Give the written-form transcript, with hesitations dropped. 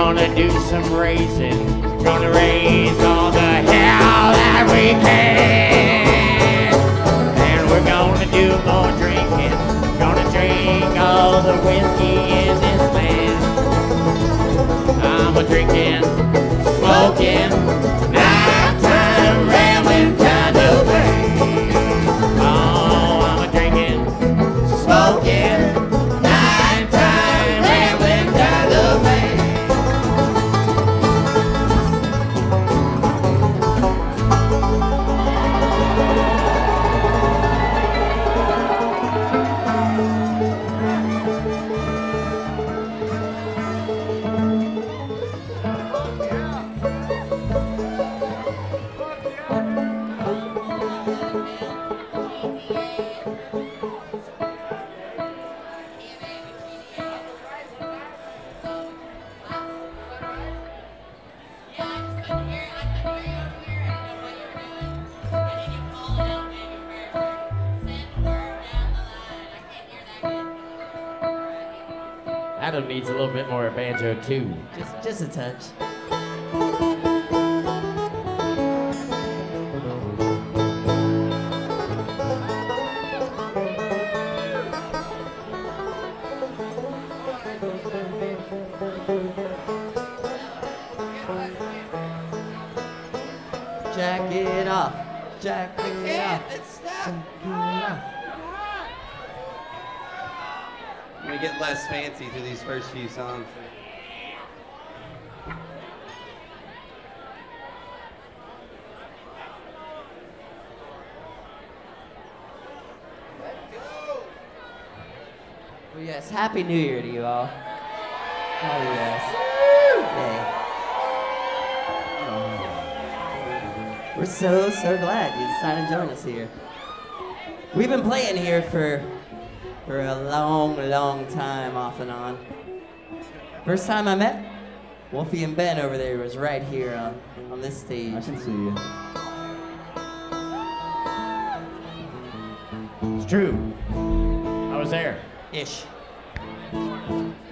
gonna do some raising. Gonna raise all the hell that we can. And we're gonna do more drinking. Gonna drink all the whiskey in this land. I'm a drinking, smoking, nighttime rambling kind of thing. Oh, I'm a drinking, smoking, nighttime rambling kind of man. Adam needs a little bit more banjo too. Just a touch. Jack it off. Jack it off. It's stuck. I'm gonna get less fancy through these first few songs. Well, yes, Happy New Year to you all. Oh, yes. Yay. We're so glad you decided to join us here. We've been playing here for a long time, off and on. First time I met Wolfie and Ben over there was right here on this stage. I can see you. It's true. I was there. Ish.